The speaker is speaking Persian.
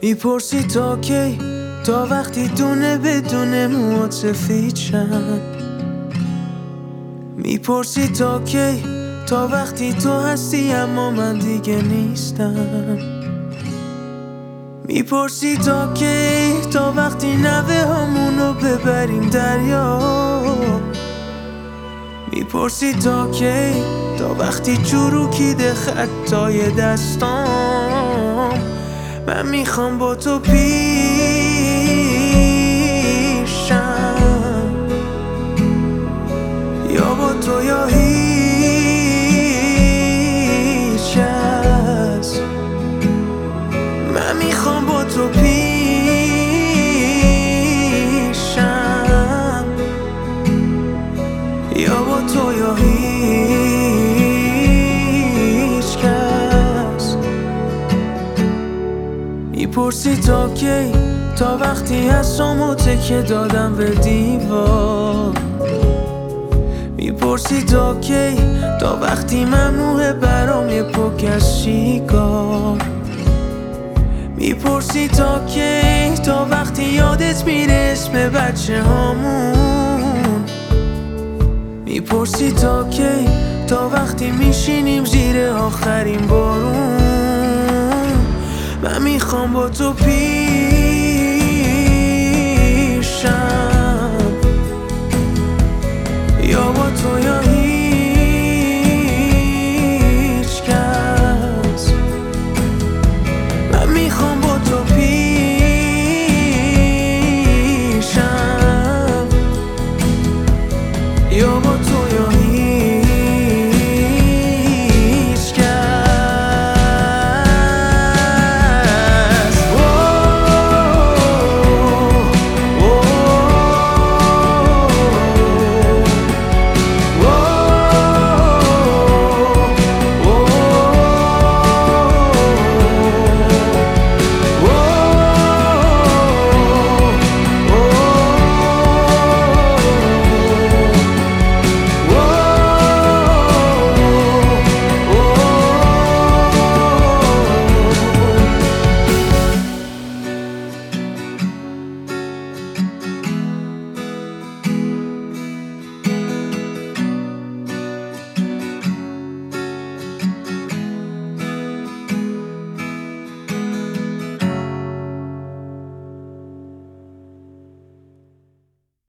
میپرسی تا کی، تا وقتی دونه بدون موهات سفید شن. میپرسی تا کی، تا وقتی تو هستی اما من دیگه نیستم. میپرسی تا کی، تا وقتی نوه همونو ببریم دریا. میپرسی تا کی، تا وقتی چروکیده خطای دستام. من میخوام با تو پیشم، یا با تو یا هیچ کس. من میخوام با تو پیشم، یا با تو یا هیچ کس. میپرسی تا کی، تا وقتی هستم تکیه دادم به دیوار. میپرسی تا کی، تا وقتی ممنوعه برام یه پک از سیگار. میپرسی تا کی، تا وقتی یادت میره اسم بچه هامون. میپرسی تا کی، تا وقتی میشینیم زیر آخرین بارون. من میخوام با تو